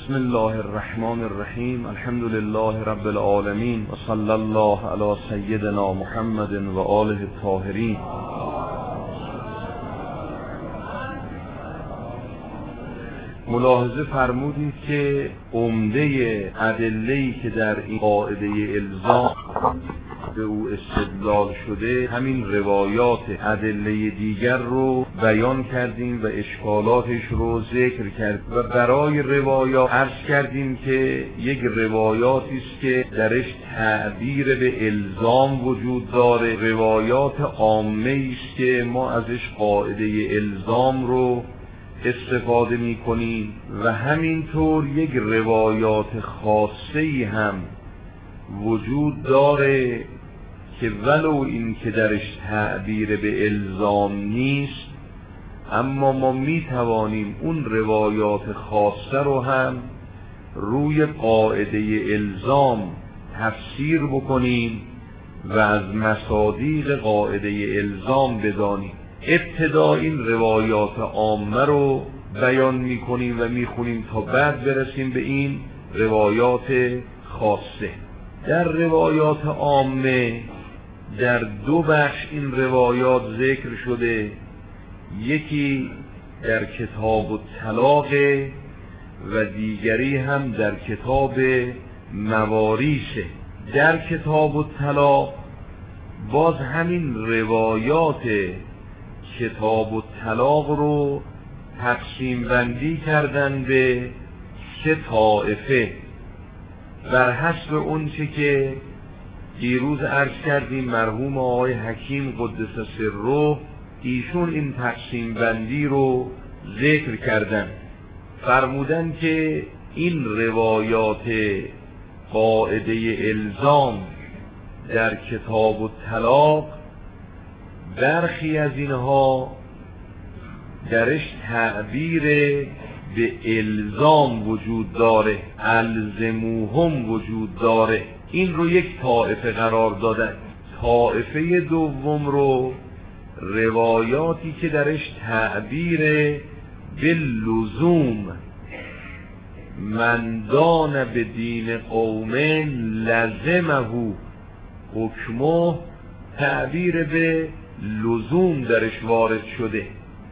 بسم الله الرحمن الرحیم. الحمد لله رب العالمین و صلی الله علی سیدنا محمد و آله الطاهرین. ملاحظه فرمودید که عمده ادله‌ای که در این قاعده الزام به او استدلال شده همین روایات ادله دیگر رو بیان کردیم و اشکالاتش رو ذکر کردیم و برای روایات عرض کردیم که یک روایاتی است که درش تعبیر به الزام وجود داره، روایات عامه است که ما ازش قاعده الزام رو استفاده می کنیم و همینطور یک روایات خاصه‌ای هم وجود داره که ولو این که درش تعبیر به الزام نیست، اما ما می توانیم اون روایات خاصه رو هم روی قاعده الزام تفسیر بکنیم و از مصادیق قاعده الزام بدانیم. ابتدا این روایات عامه رو بیان می کنیم و می خونیم تا بعد برسیم به این روایات خاصه. در روایات عامه در دو بخش این روایات ذکر شده، یکی در کتاب الطلاق و دیگری هم در کتاب مواریث. در کتاب الطلاق باز همین روایات کتاب الطلاق رو تقسیم بندی کردن به سه طایفه بر حسب اون چه که دیروز عرض کردیم. مرحوم آقای حکیم قدس سره ایشون این تقسیم بندی رو ذکر کردن، فرمودن که این روایات قاعده الزام در کتاب الطلاق برخی از اینها درش تعبیر به الزام وجود داره، الزموهم وجود داره. این رو یک طائفه قرار دادن. طائفه دوم رو روایاتی که درش تعبیر به لزوم، من دان به دین قوم لزمه حکمه، تعبیر به لزوم درش وارد شده.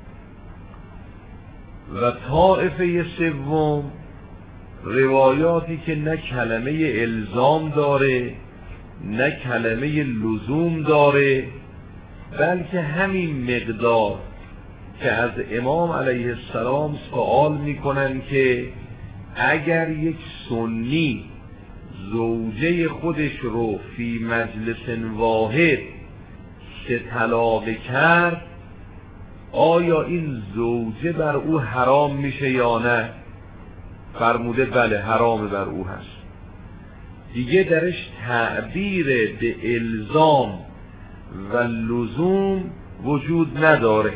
و طائفه سوم روایاتی که نه کلمه الزام داره نه کلمه لزوم داره، بلکه همین مقدار که از امام علیه السلام سوال میکنن که اگر یک سنی زوجه خودش رو فی مجلس واحد سه طلاق کرد، آیا این زوجه بر او حرام میشه یا نه؟ فرموده بله، حرام بر او هست. دیگه درش تعبیر به الزام و لزوم وجود نداره.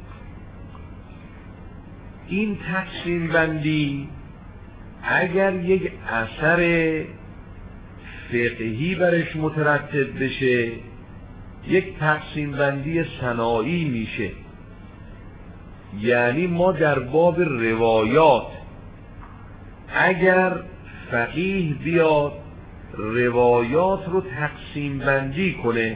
این تقسیم بندی اگر یک اثر فقهی برش مترتب بشه یک تقسیم بندی صناعی میشه. یعنی ما در باب روایات اگر فقیه بیاد روایات رو تقسیم بندی کنه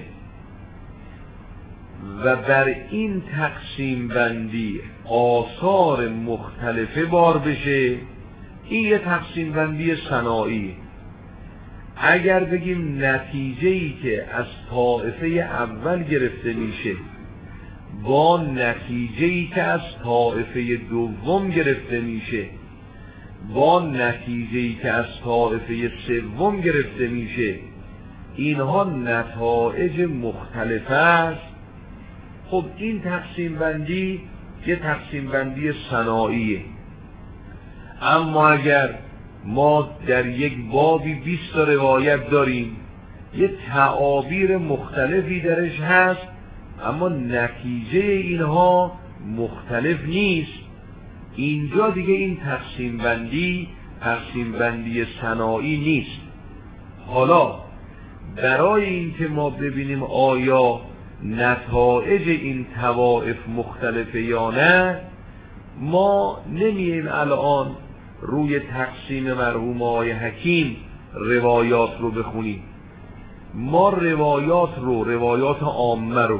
و بر این تقسیم بندی آثار مختلفه بار بشه، این یه تقسیم بندی صناعی. اگر بگیم نتیجه‌ای که از طائفه اول گرفته میشه با نتیجه‌ای که از طائفه دوم گرفته میشه با نتیجه‌ای که از طائفه سوم گرفته میشه، اینها نتایج مختلف است، خب این تقسیم بندی یه تقسیم بندی صناعیه. اما اگر ما در یک بابی 20 روایت داریم، یه تعابیر مختلفی درش هست اما نتیجه اینها مختلف نیست، اینجا دیگه این تقسیم بندی صناعی نیست. حالا برای اینکه ما ببینیم آیا نتایج این طوائف مختلفه یا نه، ما نمی‌ایم الان روی تقسیم مرحوم آقای حکیم روایات رو بخونیم. ما روایات عامه رو،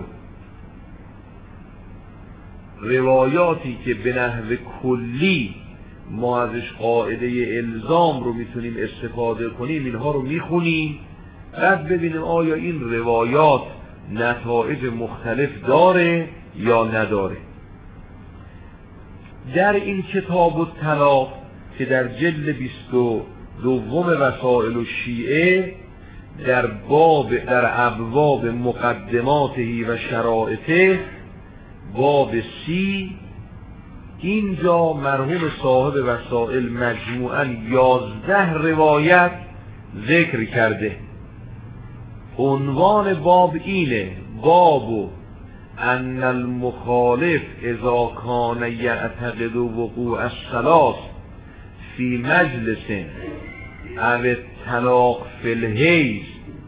روایاتی که به نحو کلی ما ازش قاعده الزام رو میتونیم استفاده کنیم، اینها رو میخونیم، بعد ببینیم آیا این روایات نتایج مختلف داره یا نداره. در این کتاب الطلاق که در جلد 22 وسائل الشیعه در ابواب مقدماته و شرائطه باب 30، اینجا مرحوم صاحب وسائل مجموعاً 11 روایت ذکر کرده. عنوان باب اینه: باب ان المخالف اذا کان یعتقد وقوع الثلاث فی مجلس او الطلاق فی الحیض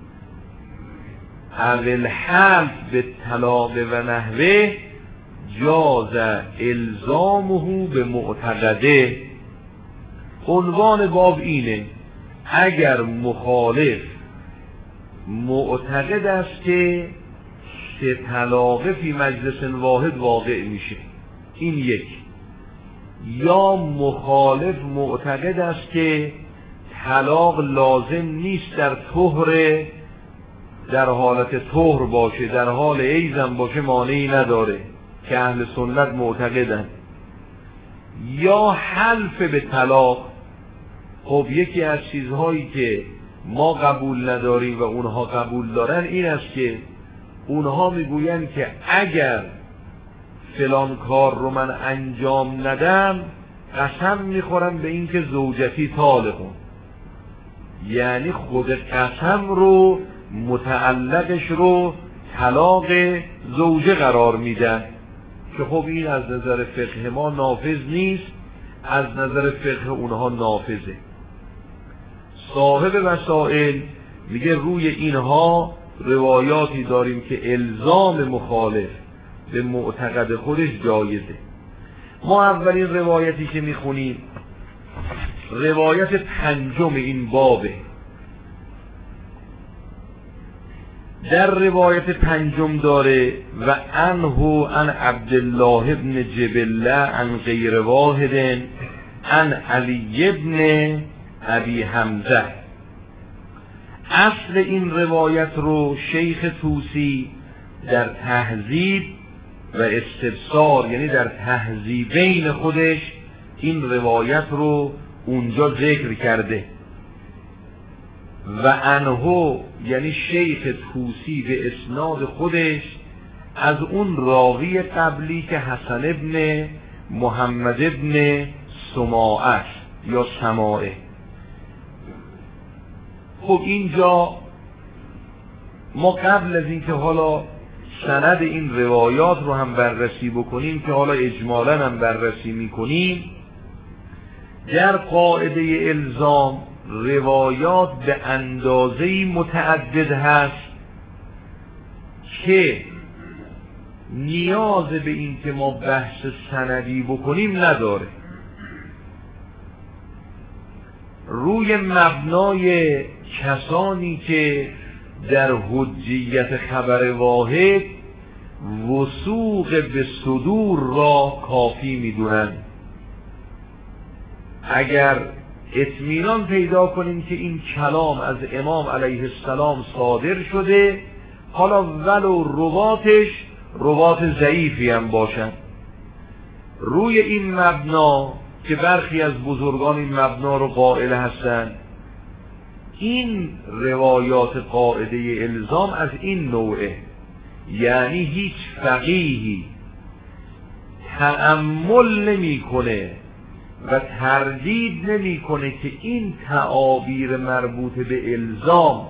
او الحلف بالطلاق و نحوه جاز الزامه به معتقده. عنوان باب اینه: اگر مخالف معتقد است که طلاق فی مجلس واحد واقع میشه، این یک، یا مخالف معتقد است که طلاق لازم نیست در طهر، در حالت طهر باشه، در حال ایزم باشه مانعی نداره که اهل سنت معتقدن، یا حلف به طلاق. خب یکی از چیزهایی که ما قبول نداریم و اونها قبول دارن این است که اونها میگوین که اگر فلان کار رو من انجام ندم قسم میخورم به این که زوجتی طالقم، یعنی خود قسم رو متعلقش رو طلاق زوجه قرار میدن که خب این از نظر فقه ما نافذ نیست، از نظر فقه اونها نافذه. صاحب وسائل میگه روی اینها روایاتی داریم که الزام مخالف به معتقد خودش جایزه. ما اولین روایتی که میخونیم روایت 5 این بابه. در روایت 5 داره: و عنه عن عبدالله ابن جبله عن غیر واحد عن علی ابن ابی حمزه. اصل این روایت رو شیخ طوسی در تهذیب و استبصار، یعنی در تهذیبین خودش، این روایت رو اونجا ذکر کرده. و عنه یعنی شیخ طوسی به اسناد خودش از اون راوی قبلی که حسن ابن محمد ابن سماعه یا سماعه. خب اینجا ما قبل از اینکه حالا سند این روایات رو هم بررسی بکنیم که حالا اجمالاً هم بررسی میکنیم، در قاعده الزام روایات به اندازه‌ای متعدد هست که نیاز به این که ما بحث سندی بکنیم نداره. روی مبنای کسانی که در حجیت خبر واحد وثوق به صدور را کافی میدونن، اگر اطمینان پیدا کنیم که این کلام از امام علیه السلام صادر شده، حالا ولو روات ضعیفی هم باشن، روی این مبنا که برخی از بزرگان این مبنا رو قائل هستند، این روایات قاعده الزام از این نوعه، یعنی هیچ فقیهی تأمل نمی‌کنه و تردید نمی‌کنه که این تعابیر مربوط به الزام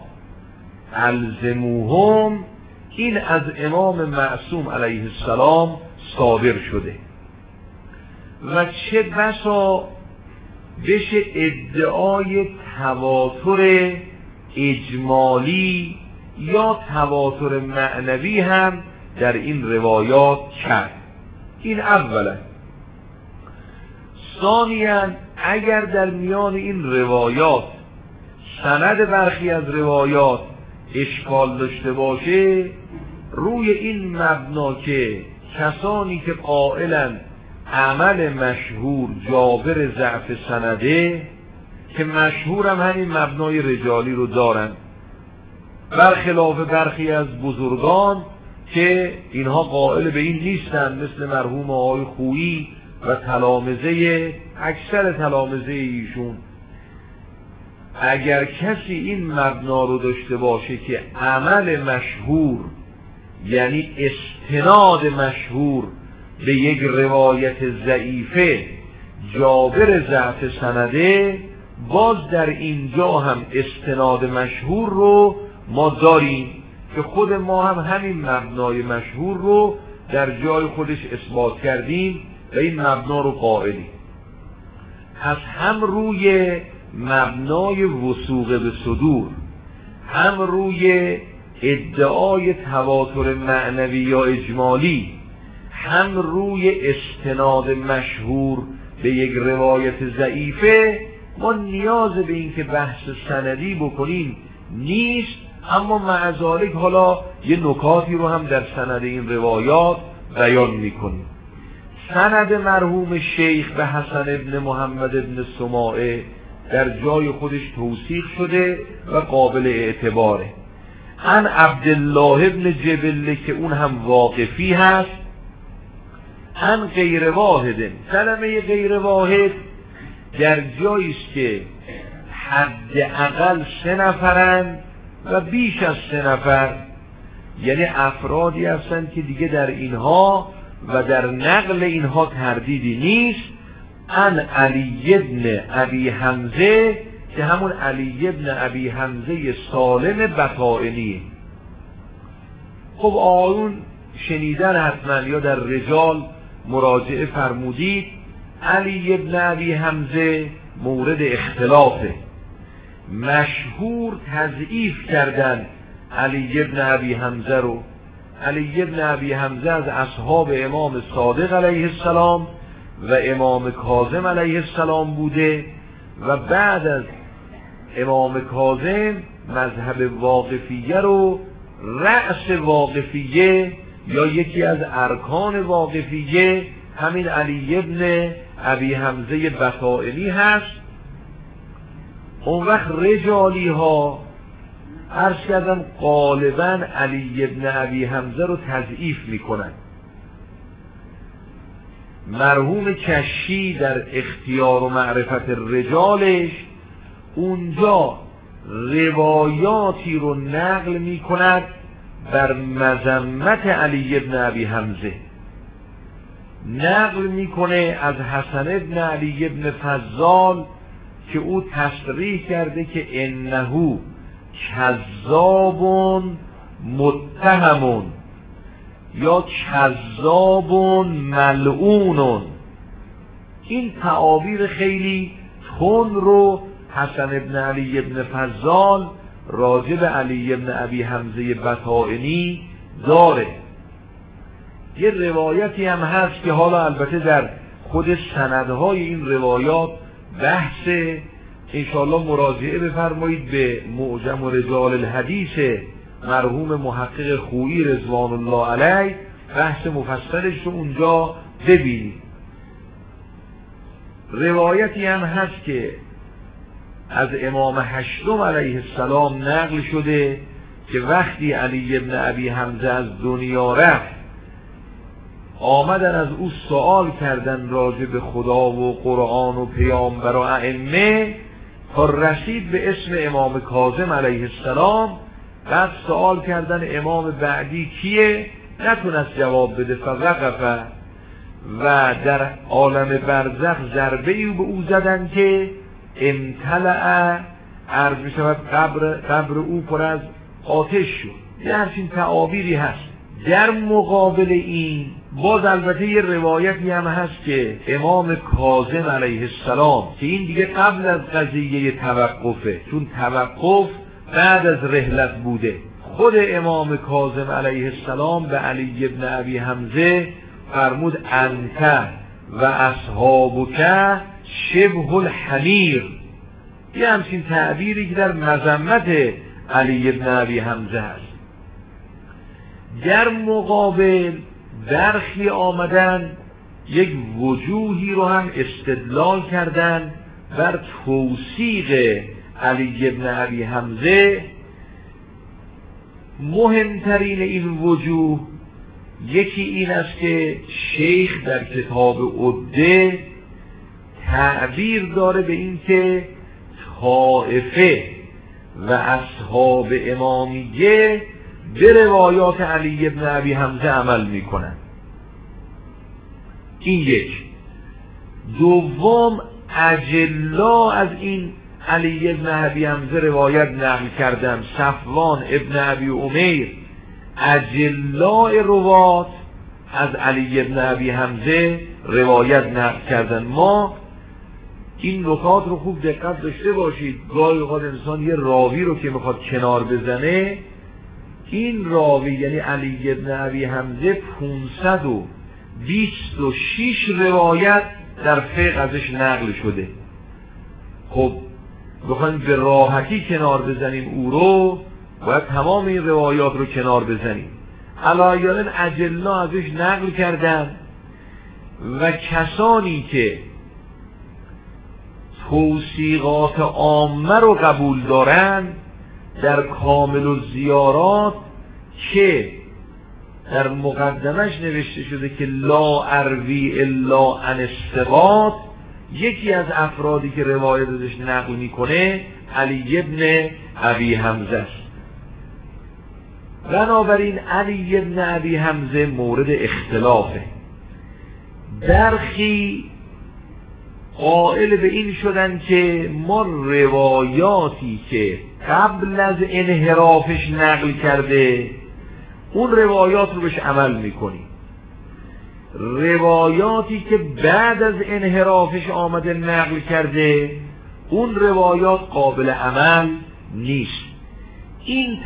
الزموهم این از امام معصوم علیه السلام صادر شده و چه بسا بشه ادعای تواتر اجمالی یا تواتر معنوی هم در این روایات کرد. این اولا. ثانیاً اگر در میان این روایات سند برخی از روایات اشکال داشته باشه، روی این مبنا که کسانی که قائلن عمل مشهور جابر ضعف سنده، که مشهور هم همین مبنای رجالی رو دارن، برخلاف برخی از بزرگان که اینها قائل به این نیستن، مثل مرحوم آقای خویی و تلامذه اکثر تلامذه ایشون. اگر کسی این مبنا رو داشته باشه که عمل مشهور یعنی استناد مشهور به یک روایت ضعیفه جابر ضعف سنده، باز در اینجا هم استناد مشهور رو ما داریم که خود ما هم همین مبنای مشهور رو در جای خودش اثبات کردیم و این مبنا رو قائلیم. پس هم روی مبنای وثوق به صدور، هم روی ادعای تواتر معنوی یا اجمالی، هم روی استناد مشهور به یک روایت ضعیفه ما نیاز به این که بحث سندی بکنیم نیست. اما مع ذالک حالا یه نکاتی رو هم در سند این روایات بیان میکنیم. سند مرحوم شیخ به حسن ابن محمد ابن سماعه در جای خودش توثیق شده و قابل اعتباره. عن عبدالله ابن جبله که اون هم واقفی هست، عن غیر واحد. کلمه غیر واحد در جاییست که حداقل 3 نفرن و بیش از 3 نفر، یعنی افرادی هستند که دیگه در اینها و در نقل اینها تردیدی نیست. عن علی ابن ابی حمزه که همون علی ابن ابی حمزه سالم بطائنی. خب آقایون شنیدن حتما یا در رجال مراجعه فرمودید، علی ابن ابی حمزه مورد اختلافه. مشهور تضعیف کردن علی ابن ابی حمزه رو. علی ابن ابی حمزه از اصحاب امام صادق علیه السلام و امام کاظم علیه السلام بوده و بعد از امام کاظم مذهب واقفیه رو رأس واقفیه یا یکی از ارکان واقفیه همین علی ابن ابی حمزه بطائنی هست. اون وقت رجالی ها عرض کردم غالبا علی ابن ابی حمزه رو تضعیف میکنن. مرحوم کشی در اختیار و معرفت رجالش اونجا روایاتی رو نقل میکند بر مذمت علی ابن ابی حمزه. نقل میکنه از حسن ابن علی ابن فضال که او تصریح کرده که انه کذاب متهم یا کذاب ملعون. این تعابیر خیلی تند رو حسن ابن علی ابن فضال راجع به علی ابن ابی حمزه بطائنی داره. یه روایتی هم هست که حالا البته در خود سندهای این روایات بحث، انشاءالله مراجعه بفرمایید به معجم و رجال الحدیث مرحوم محقق خویی رضوان الله علیه، بحث مفصلش رو اونجا ببینید. روایتی هم هست که از امام هشتم علیه السلام نقل شده که وقتی علی ابن ابی حمزه از دنیا رفت آمدن از او سوال کردن راجع به خدا و قرآن و پیامبر و ائمه تا رسید به اسم امام کاظم علیه السلام. بعد سوال کردن امام بعدی کیه، نتونست جواب بده، فوقف و در عالم برزخ ضربه‌ای به او زدن که امتلأ عرض می شود قبر او پر از آتش شد. یه همچین تعابیری هست. در مقابل این باز البته یه روایتی هم هست که امام کاظم علیه السلام که این دیگه قبل از قضیه توقفه، چون توقف بعد از رحلت بوده، خود امام کاظم علیه السلام به علی ابن ابی حمزه فرمود انت و اصحابک شبه الحمیر، یه همچین تعبیری که در مذمت علی بن ابی حمزه هست. در مقابل برخی آمدن یک وجوهی رو هم استدلال کردن بر توثیق علی بن ابی حمزه. مهمترین این وجوه یکی این است که شیخ در کتاب عده تعبیر داره به این که طائفه و اصحاب امامیه به روایات علی بن ابی حمزه عمل میکنن. این یک. دوم، اجلا از این علی بن ابی حمزه روایت نقل کردن. صفوان ابن ابی امیر اجلای روات از علی بن ابی حمزه روایت نقل کردن. ما این نکات رو خوب دقت داشته باشید. گاهی اوقات انسان یه راوی رو که میخواد کنار بزنه، این راوی یعنی علی بن ابی حمزه 526 روایت در فقه ازش نقل شده. خب بخوایم به راحتی کنار بزنیم او رو، باید تمام این روایات رو کنار بزنیم. علایالن اجلا ازش نقل کردن و کسانی که توثیقات عامه رو قبول دارن در کامل الزیارات که در مقدمش نوشته شده که لا اروی الا عن الثقات، یکی از افرادی که روایت ازش نقل میکنه علی بن ابی حمزه است. بنابراین علی بن ابی حمزه مورد اختلافه. برخی قائل به این شدن که ما روایاتی که قبل از انحرافش نقل کرده اون روایات رو بهش عمل میکنیم، روایاتی که بعد از انحرافش آمده نقل کرده اون روایات قابل عمل نیست. این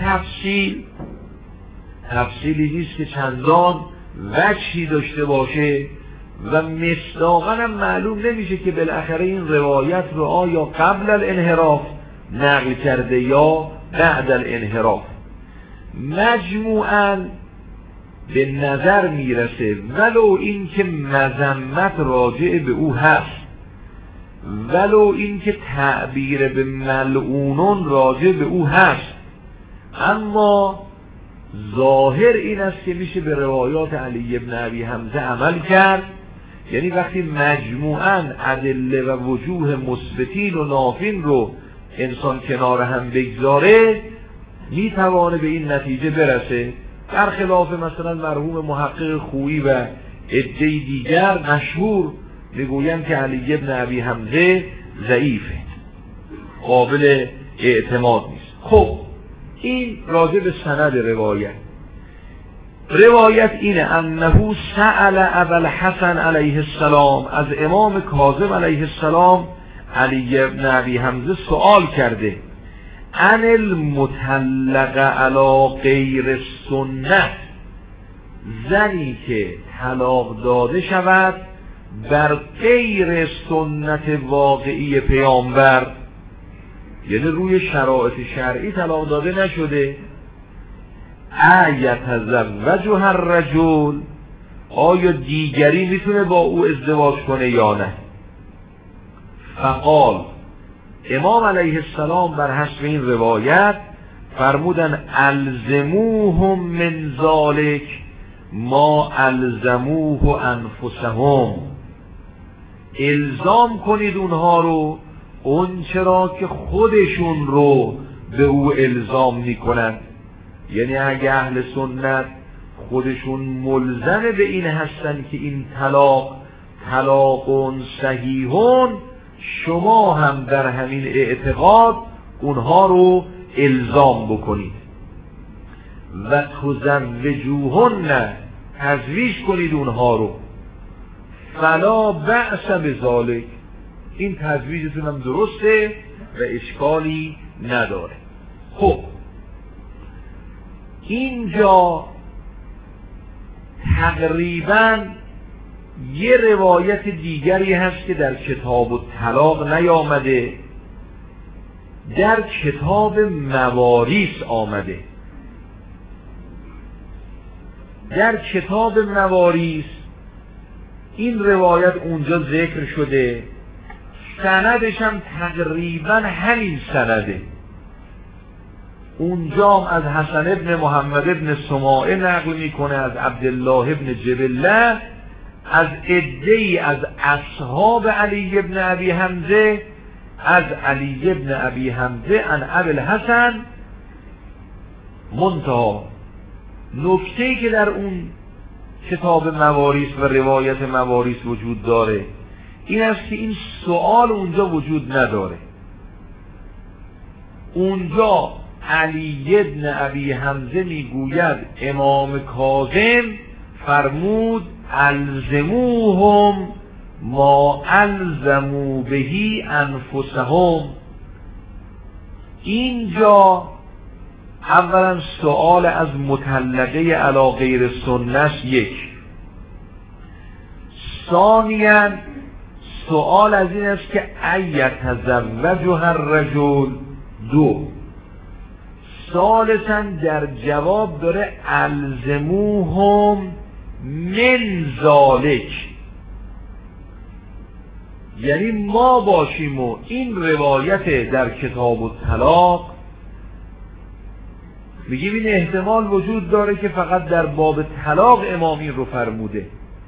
تفصیلی نیست که چندان وجهی داشته باشه و مصداقاً هم معلوم نمیشه که بالاخره این روایت رو آیا قبل الانحراف نقل کرده یا بعد الانحراف. مجموعاً به نظر میرسه ولو این که مذمت راجع به او هست، ولو این که تعبیر به ملعونون راجع به او هست، اما ظاهر این است که میشه به روایات علی بن ابی حمزه عمل کرد. یعنی وقتی مجموعاً ادله و وجوه مثبتین و نافین رو انسان کنار هم بگذاره میتوانه به این نتیجه برسه. در خلاف مثلا مرحوم محقق خویی و عده دیگر مشهور میگویند که علی بن ابی حمزه ضعیفه، قابل اعتماد نیست. خب این راجع به سند روایت اینه انه سأل ابوالحسن علیه السلام، از امام کاظم علیه السلام علی بن ابی حمزه سوال کرده عن المطلق علی غیر سنت، زنی که طلاق داده شود بر غیر سنت واقعی پیامبر، یعنی روی شرایط شرعی طلاق داده نشده. ایتزوجها الرجل، آیا دیگری میتونه با او ازدواج کنه یا نه؟ فقال، امام علیه السلام بر حسب این روایت فرمودن الزموهم من ذالک ما الزموه انفسهم، الزام کنید اونها رو اون چرا که خودشون رو به او الزام میکنند. یعنی اگه اهل سنت خودشون ملزم به این هستن که این طلاق صحیحون، شما هم در همین اعتقاد اونها رو الزام بکنید و تزوجوهن، تزویج کنید اونها رو، فلا بأس بذالک، این تزویجتون هم درسته و اشکالی نداره. خب اینجا تقریبا یه روایت دیگری هست که در کتاب الطلاق نیامده، در کتاب مواریث آمده. در کتاب مواریث این روایت اونجا ذکر شده، سندش هم تقریبا همین سنده. اونجا از حسن ابن محمد ابن سماعه نقل میکنه از عبدالله ابن جبله از عده‌ای از اصحاب علی ابن ابی حمزه، از علی ابن ابی حمزه عن ابی الحسن منتها. نکته‌ای که در اون کتاب مواریث و روایت مواریث وجود داره این است که این سوال اونجا وجود نداره. اونجا علی ابن ابی حمزه میگوید امام کاظم فرمود الزموهم ما الزموا بهی انفسهم. اینجا اولا سوال از مطلقه علی غیر سنت یک، ثانیاً سوال از این است که ایتزوجها الرجل دو، ثالثاً در جواب داره الزموهم من ذالک، یعنی ما باشیم و این روایت در کتاب الطلاق میگیم این احتمال وجود داره که فقط در باب طلاق امام این رو فرموده.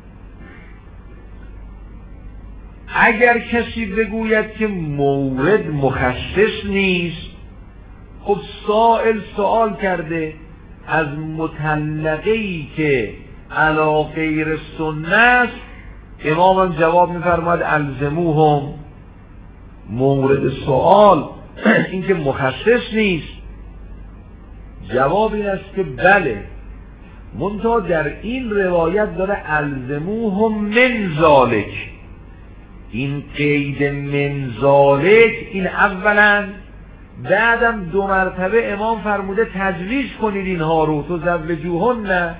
اگر کسی بگوید که مورد مخصص نیست، خب سائل سوال کرده از مطلقه‌ای که علی غیر سنت، امام هم جواب میفرماید الزموهم. مورد سوال این که مخصص نیست، جواب این است که بله، منتها در این روایت داره الزموهم من ذالک. این قید من ذالک این اولا، بعدم دو مرتبه امام فرموده تجویز کنید اینها رو، تو زوجوهن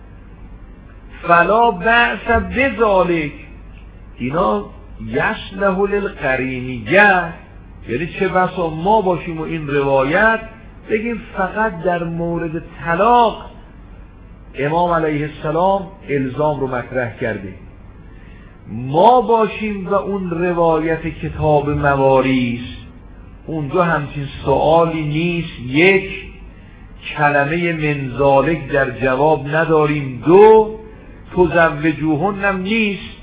فلا بأس بذالک. اینا یصلح للقرینیه، یعنی چه بسا ما باشیم و این روایت بگیم فقط در مورد طلاق امام علیه السلام الزام رو مطرح کرده، ما باشیم و اون روایت کتاب مواریث اونجا همچین سوالی نیست. یک، کلمه من ذالک در جواب نداریم. دو، تزوجوهن هم نیست.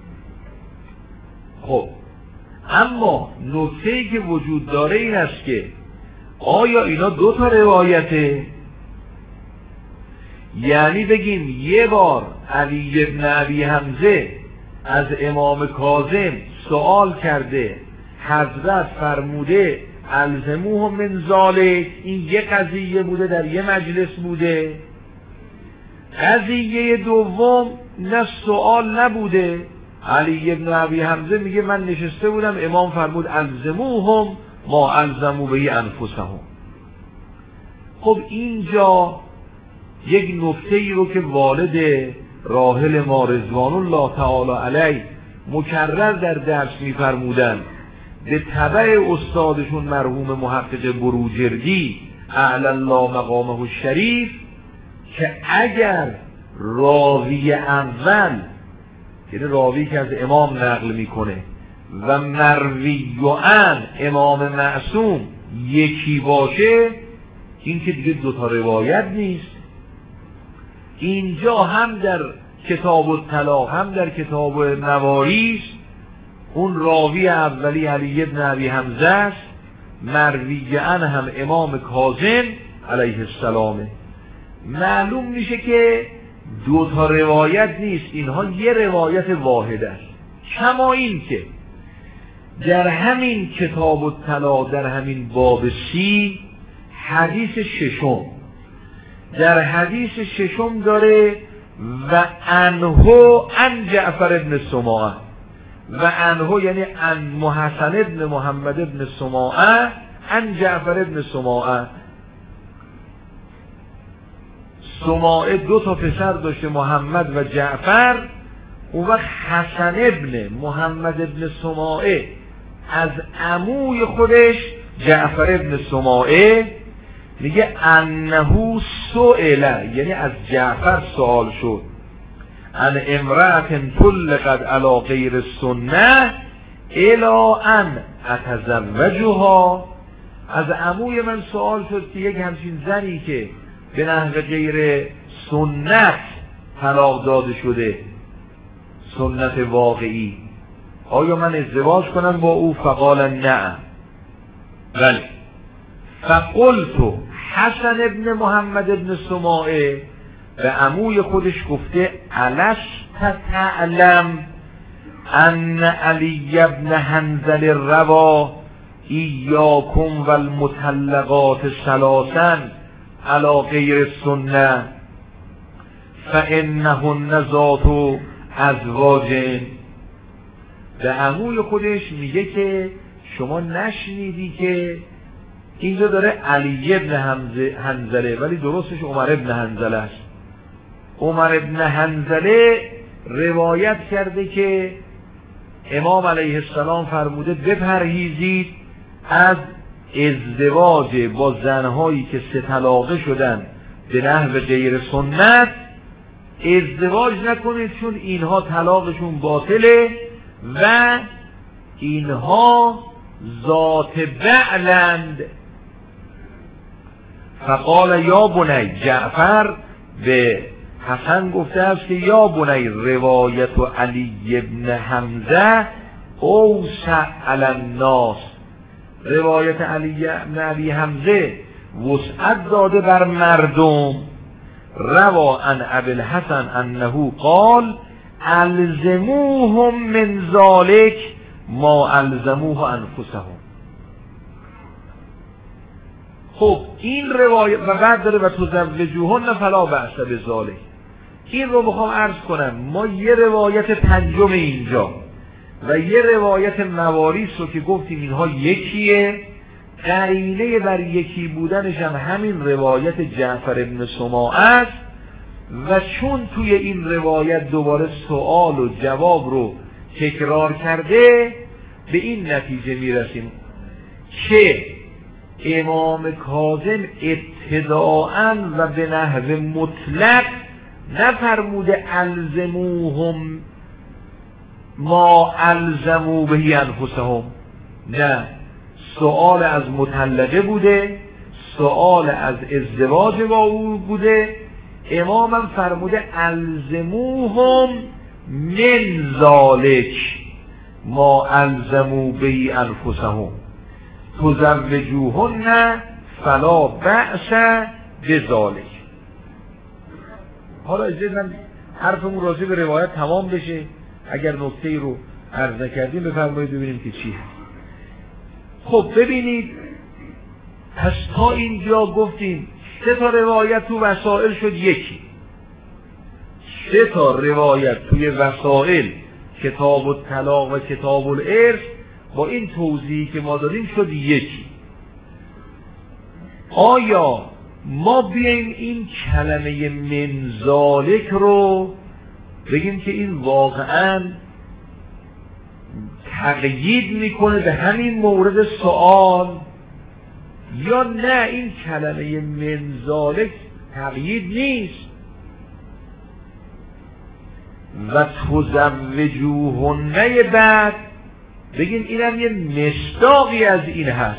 خب اما نکته‌ای که وجود داره این است که آیا اینا دو تا روایته؟ یعنی بگیم یه بار علی ابن ابی حمزه از امام کاظم سوال کرده، حضرت فرموده الزموهم من ذالک، این یه قضیه بوده در یه مجلس بوده. قضیه دوم نه سوال نبوده، علی ابن ابی حمزه میگه من نشسته بودم امام فرمود الزموهم ما الزموا به انفسهم. خب اینجا یک نکته ای رو که والد راحل ما رضوان الله تعالی علیه مکرر در درس میفرمودن به تبع استادشون مرحوم محقق بروجردی اعلی الله مقامه الشریف، که اگر راوی اول یعنی راوی که از امام نقل میکنه و مروی عن امام معصوم یکی باشه، این که دیگه دوتا روایت نیست. اینجا هم در کتاب الطلاق هم در کتاب مواریث اون راوی اولی علی ابن ابی حمزه است، مروی عن هم امام کاظم علیه السلامه. معلوم میشه که دو تا روایت نیست، اینها یه روایت واحد است. کما این که در همین کتاب الطلاق در همین باب 30 حدیث ششم، در حدیث ششم داره و انهو عن جعفر ابن سماعه، و انهو یعنی عن محسن ابن محمد ابن سماعه عن جعفر ابن سماعه. سماعه دو تا پسر داشته، محمد و جعفر. اون وقت حسن ابن محمد ابن سماعه از عموی خودش جعفر ابن سماعه میگه انه سئل، یعنی از جعفر سوال شد، ان امرأة طلقت علی غیر السنه الی ان اتزوجها. از عموی من سوال شد که یک همچین زنی که به نحو غیر سنت طلاق داده شده، سنت واقعی، آیا من ازدواج کنم با او؟ فقال نه. بله. فقلت، حسن ابن محمد ابن سماعه به عموی خودش گفته الست تعلم ان علی ابن حنظل روا ایاکم و المطلقات ثلاثا علی غیر السنه فانهن ذات ازواج. به عموی خودش میگه که شما نشنیدی که اینجا داره علی ابن حنظله ولی درستش عمر ابن حنظله است. عمر ابن حنظله روایت کرده که امام علیه السلام فرموده بپرهیزید از ازدواج با زنهایی که 3 طلاقه شدن به نحو غیر سنت. ازدواج نکنید چون اینها طلاقشون باطله و اینها ذات بعلند. فقال یا بنی، جعفر به حسن گفته است که یا بنی روایت علی ابن حمزه اوسع علی الناس، روایت علی ابن ابی حمزه وسعت داده بر مردم. روا عن ابی الحسن انه قال الزموهم من ذلك ما الزموه انفسهم. خب این روایت و بعد داره و تزوجوهن فلا بأس بذلک. این رو میخوام عرض کنم، ما یه روایت پنجم اینجا و یه روایت مواریث رو که گفتیم اینها یکیه، قرینه بر یکی بودنش هم همین روایت جعفر ابن سماعه است و چون توی این روایت دوباره سوال و جواب رو تکرار کرده به این نتیجه میرسیم که امام کاظم ابتداءً و به نحو مطلق نفرموده الزموهم ما الزمو به انفسهم، نه، سؤال از مطلقه بوده، سؤال از ازدواج با او بوده. امامم فرموده الزموهم من ذالک ما الزمو به انفسهم تزوجوهن فلا بأس بذالک. حالا اجازه من حرفمون راجع به روایت تمام بشه، اگر نکته‌ای رو عرض نکردیم بفرمایید ببینیم که چی هست. خب ببینید، پس تا اینجا گفتیم 3 روایت تو وسائل شد یکی، 3 روایت توی وسائل کتاب الطلاق و کتاب الارث با این توضیحی که ما دادیم شد یکی. آیا ما بیایم این کلمه من ذالک رو بگیم که این واقعاً تقیید میکنه به همین مورد سوال، یا نه این کلمه من ذالک تقیید نیست و تزوجوهن بعد بگیم اینم یه مصداقی از این هست.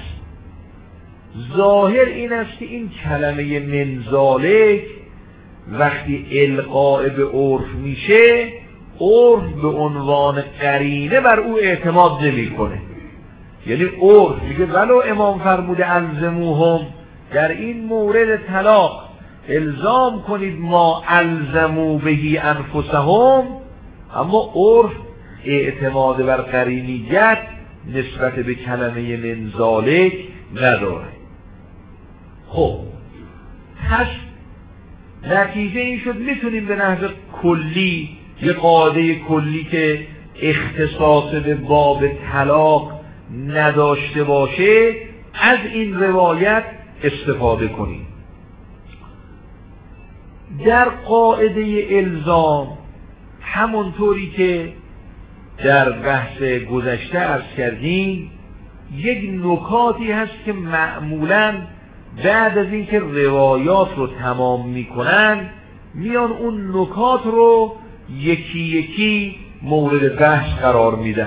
ظاهر این است که این کلمه من ذالک وقتی القاء به عرف میشه، عرف به عنوان قرینه بر او اعتماد نمیکنه. یعنی عرف میگه ولو امام فرموده الزموهم در این مورد طلاق الزام کنید ما الزمو به انفسهم، اما عرف اعتماد بر قرینیت نسبت به کلمه من ذالک نداره. خب پس نتیجه این شد میتونیم به نحو کلی یه قاعده کلی که اختصاص به باب طلاق نداشته باشه از این روایت استفاده کنیم. در قاعده الزام همونطوری که در بحث گذشته عرض کردیم یک نکاتی هست که معمولاً بعد از اینکه روایات رو تمام میکنن میان اون نکات رو یکی یکی مورد بحث قرار میدن.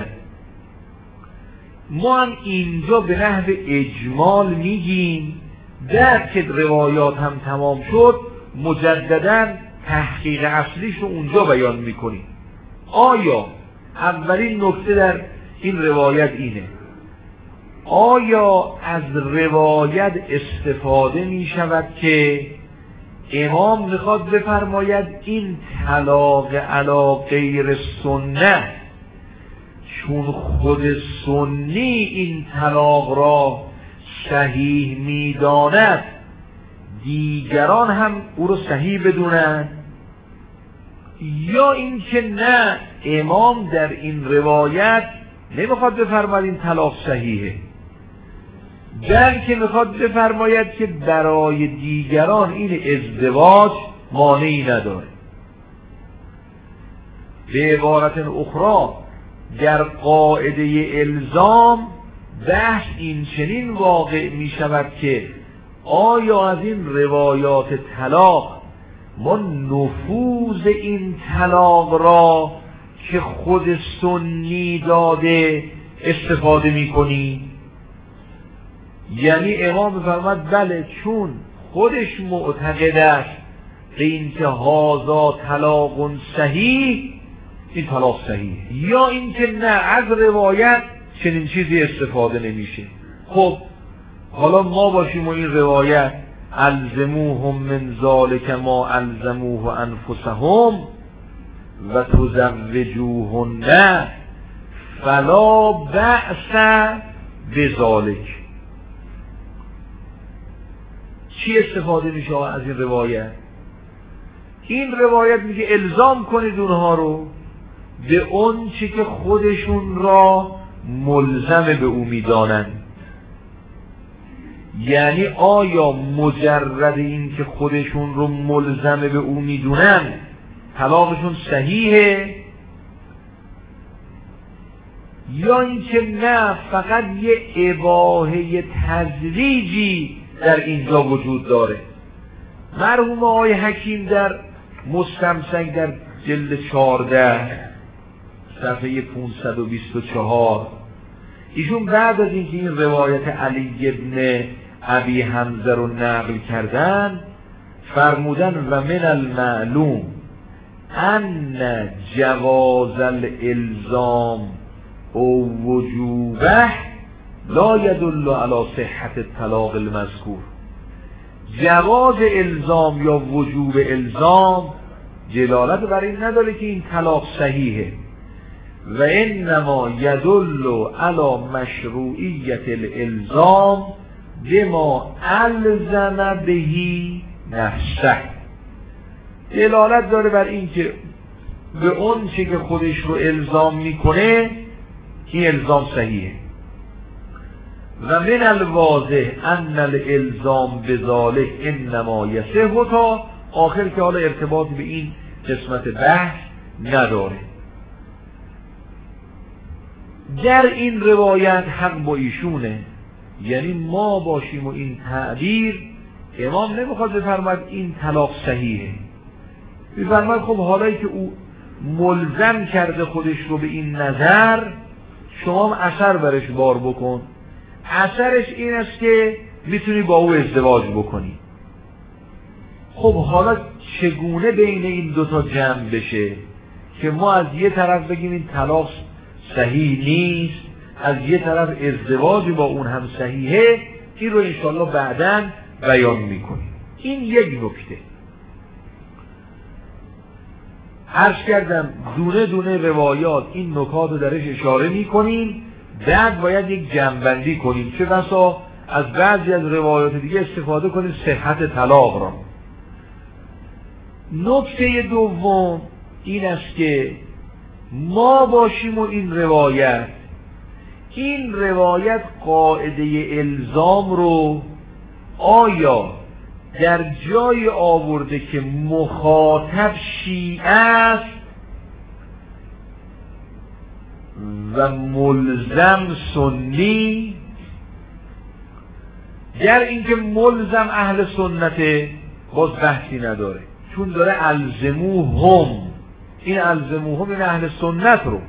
ما هم اینجا به نحو اجمال میگیم بعد که روایات هم تمام شد مجدداً تحقیق اصلیش رو اونجا بیان میکنیم. آیا اولین نکته در این روایت اینه، آیا از روایت استفاده می شود که امام میخواد بفرماید این طلاق علی غیر سنت چون خود سنی این طلاق را صحیح میداند دیگران هم او را صحیح بدونند، یا اینکه نه امام در این روایت نمیخواد بفرماید این طلاق صحیحه بلکه میخواد بفرماید که برای دیگران این ازدواج مانعی نداره. به عبارت اخرى در قاعده الزام بحث این چنین واقع می شود که آیا از این روایات طلاق ما نفوذ این طلاق را که خود سنی داده استفاده می کنی؟ یعنی امام فرمود بله چون خودش معتقد است به اینکه هذا طلاق صحیح این طلاق صحیح، یا اینکه نه از روایت چنین چیزی استفاده نمیشه. خب حالا ما باشیم و این روایت الزموهم من ذلک ما الزموه انفسهم و تزوجوهن فلا بأس بذلک. چی استفاده میشه از این روایت؟ این روایت میگه الزام کنید اونها رو به اون چی که خودشون را ملزم به او میدانند. یعنی آیا مجرد این که خودشون رو ملزم به او میدونن طلاقشون صحیحه، یا اینکه نه فقط یه اباحه تزویجی در اینجا وجود داره. مرحوم آقای حکیم در مستمسک در جلد 14 صفحه 524 ایشون بعد از اینکه این روایت علی ابن ابی حمزه رو نقل کردن فرمودن و من المعلوم ان جواز الالزام او وجوبه لا يدل على صحت الطلاق المذکور. جواز الزام یا وجوب الزام دلالت بر این نداره که این طلاق صحیحه و انما يدل على مشروعیت الالزام بما الزم بهی نفسه. دلالت داره بر این که به اون چه که خودش رو الزام میکنه این الزام صحیحه. و من الواضح ان الالزام بذلک انما یصح تا آخر که حالا ارتباط به این قسمت بحث نداره. در این روایت حق با ایشونه، یعنی ما باشیم و این تعبیر امام نمیخواد بفرماید این طلاق صحیحه، بفرماید خب حالا که او ملزم کرده خودش رو به این نظر شما هم اثر برش بار بکن. اثرش این است که میتونی با او ازدواج بکنی. خب حالا چگونه بین این دوتا جمع بشه که ما از یه طرف بگیم این طلاق صحیح نیست، از یه طرف ازدواج با اون هم صحیحه، این رو انشاءالله بعداً بیان میکنیم. این یک نکته. عرض کردم دونه دونه روایات این نکات رو درش اشاره میکنیم، بعد باید یک جمع‌بندی کنیم، چه بسا از بعضی از روایات دیگه استفاده کنیم صحت طلاق را. نکته دوم این است که ما باشیم و این روایت قاعده الزام رو آیا در جای آورده که مخاطب شیعه است و ملزم سنی، گر اینکه ملزم اهل سنته باز بحثی نداره، چون داره الزموهم، این الزموهم این اهل سنت رو،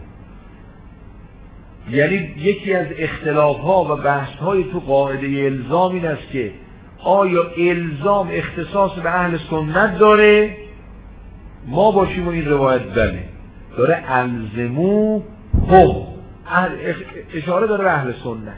یعنی یکی از اختلاف ها و بحث های تو قاعده الزام این است که آیا الزام اختصاص به اهل سنت داره؟ ما باشیم و این روایت بله داره الزموهم، اشاره داره به اهل سنت.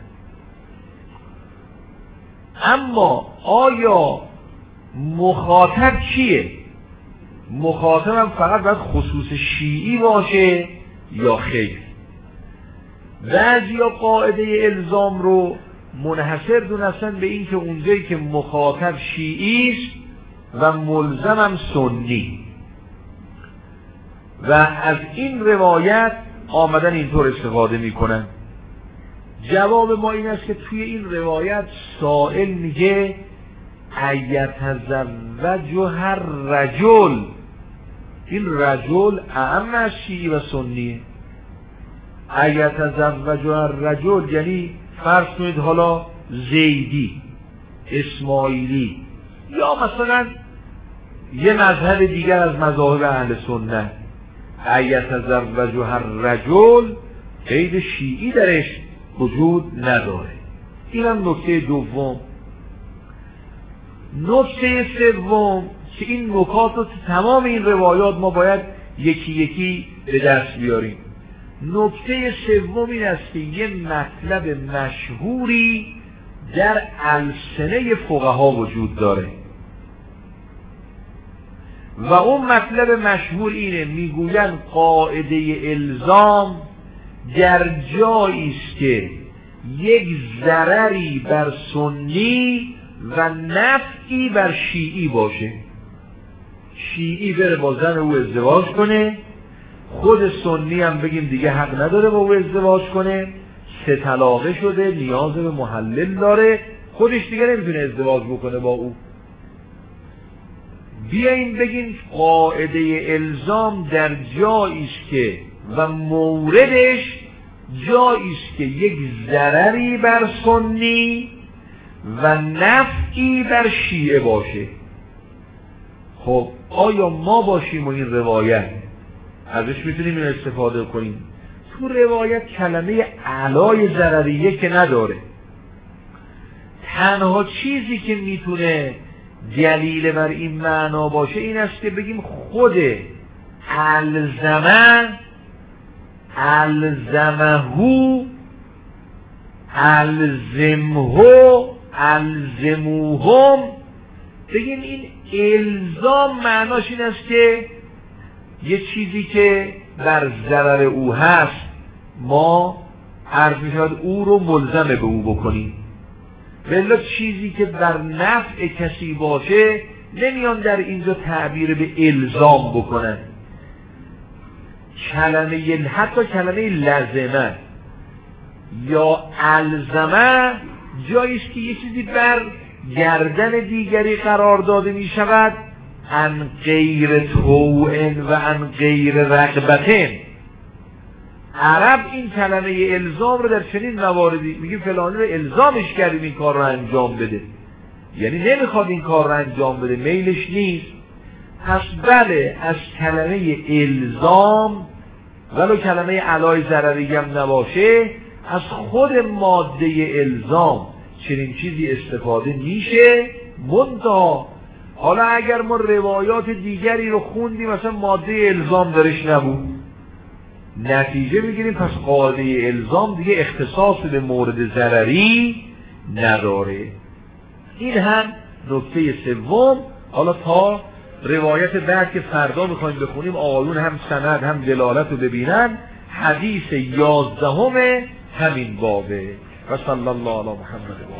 اما آیا مخاطب کیه؟ مخاطب هم فقط باید خصوص شیعی باشه یا خیر؟ بعضیا قاعده الزام رو منحصر دونستن به این که اونجایی که مخاطب شیعی است و ملزم هم سنی، و از این روایت آمدن اینطور استفاده میکنن. جواب ما این است که توی این روایت سائل میگه ایتزوج هر رجل، این رجل اعم از شیعی و سنیه. ایتزوج هر رجل یعنی فرض کنید حالا زیدی، اسماعیلی یا مثلا یه مذهب دیگر از مذاهب اهل سنت، ایتزوج هر رجل قید شیعی درش وجود نداره. این هم نکته دوم. نکته سوم که این نکات رو تو تمام این روایات ما باید یکی یکی به دست بیاریم. نکته سوم این است که یه مطلب مشهوری در السنه فقها وجود داره و اون مطلب مشهور اینه، میگوین قاعده الزام در جایی است که یک ضرری بر سنی و نفعی بر شیعی باشه. شیعی بره با زن او ازدواج کنه، خود سنی هم بگیم دیگه حق نداره با او ازدواج کنه، 3 طلاقه شده، نیاز به محلل داره، خودش دیگه نمیتونه ازدواج بکنه با او. بیاییم بگیم قاعده الزام در جایی است که و موردش جایی است که یک ضرری بر سنی و نفعی بر شیعه باشه. خب آیا ما باشیم و این روایت ازش میتونیم این استفاده کنیم؟ تو روایت کلمه علای ضرریه که نداره. تنها چیزی که میتونه دلیل بر این معنا باشه این است که بگیم خود الزمه، الزمهو، الزمهو، الزموهم، بگیم این الزام معناش این است که یه چیزی که بر ضرر او هست ما عرض میشود او رو ملزم به او بکنیم، ولی چیزی که بر نفع کسی باشه نمیان در اینجا تعبیر به الزام بکنن. کلمه حتی کلمه لزمه یا الزمه جاییست که یه چیزی بر گردن دیگری قرار داده می شود عن غیر طوعن و عن غیر رغبتن. عرب این کلمه الزام رو در چنین مواردی میگه فلانی رو الزامش کردیم این کار رو انجام بده، یعنی نمیخواد این کار رو انجام بده، میلش نیست. پس بله از کلمه الزام ولو کلمه علای ضرری هم نباشه از خود ماده الزام چنین چیزی استفاده میشه. منتها حالا اگر ما روایات دیگری رو خوندیم مثلا ماده الزام درش نبود، نتیجه میگیریم پس قاعده الزام دیگه اختصاص به مورد ضرری نداره. این هم نکته سوم. حالا تا روایت بعد که فردا میخوایم بخونیم آقایون هم سند هم دلالت رو ببینن، حدیث 11 همین بابه. و صلی الله علی محمد.